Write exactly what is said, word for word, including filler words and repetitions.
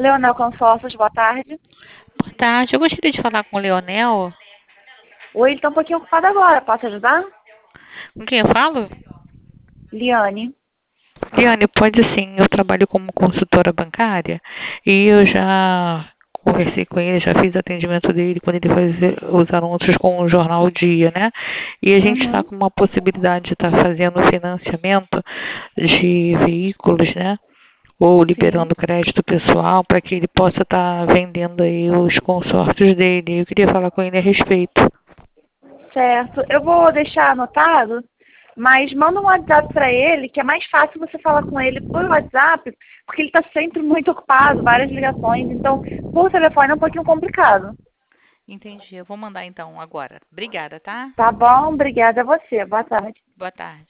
Leonel Consórcios, boa tarde. Boa tarde, eu gostaria de falar com o Leonel. Oi, ele está um pouquinho ocupado agora, posso ajudar? Com quem eu falo? Liane. Liane, pode sim, eu trabalho como consultora bancária e eu já conversei com ele, já fiz atendimento dele quando ele fazia os anúncios com o Jornal Dia, né? E a gente está Uhum, com uma possibilidade de estar fazendo financiamento de veículos, né? Ou sim, liberando crédito pessoal para que ele possa estar vendendo aí os consórcios dele. Eu queria falar com ele a respeito. certo. Eu vou deixar anotado, mas manda um WhatsApp para ele, que é mais fácil você falar com ele por WhatsApp, porque ele está sempre muito ocupado, várias ligações, então por telefone é um pouquinho complicado. Entendi, eu vou mandar então agora. Obrigada, tá? Tá bom? Obrigada a você. Boa tarde. Boa tarde.